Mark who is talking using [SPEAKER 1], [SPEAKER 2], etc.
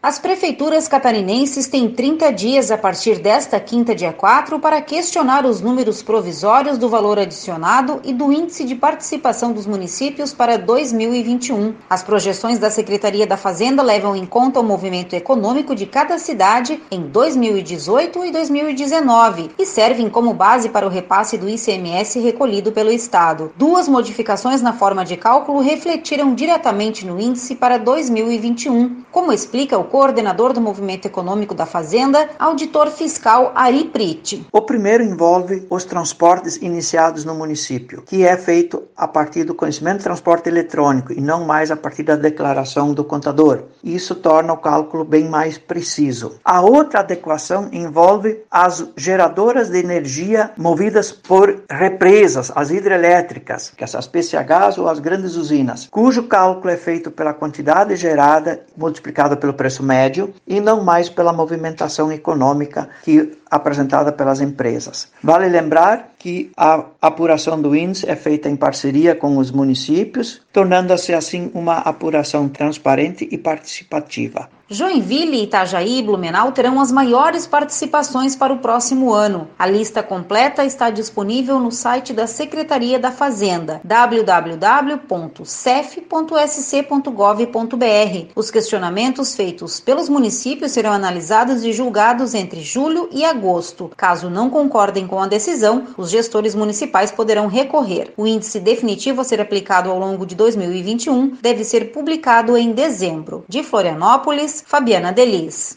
[SPEAKER 1] As prefeituras catarinenses têm 30 dias a partir desta quinta, dia 4, para questionar os números provisórios do valor adicionado e do índice de participação dos municípios para 2021. As projeções da Secretaria da Fazenda levam em conta o movimento econômico de cada cidade em 2018 e 2019 e servem como base para o repasse do ICMS recolhido pelo Estado. Duas modificações na forma de cálculo refletiram diretamente no índice para 2021, como explica o coordenador do Movimento Econômico da Fazenda, auditor fiscal Ari Priti.
[SPEAKER 2] O primeiro envolve os transportes iniciados no município, que é feito a partir do conhecimento de transporte eletrônico e não mais a partir da declaração do contador. Isso torna o cálculo bem mais preciso. A outra adequação envolve as geradoras de energia movidas por represas, as hidrelétricas, que são as PCHs ou as grandes usinas, cujo cálculo é feito pela quantidade gerada multiplicada pelo preço médio e não mais pela movimentação econômica apresentada pelas empresas. Vale lembrar que a apuração do índice é feita em parceria com os municípios, tornando-se assim uma apuração transparente e participativa.
[SPEAKER 1] Joinville, Itajaí e Blumenau terão as maiores participações para o próximo ano. A lista completa está disponível no site da Secretaria da Fazenda, www.cef.sc.gov.br. Os questionamentos feitos pelos municípios serão analisados e julgados entre julho e agosto. Caso não concordem com a decisão, os gestores municipais poderão recorrer. O índice definitivo a ser aplicado ao longo de 2021 deve ser publicado em dezembro. De Florianópolis, Fabiana Delis.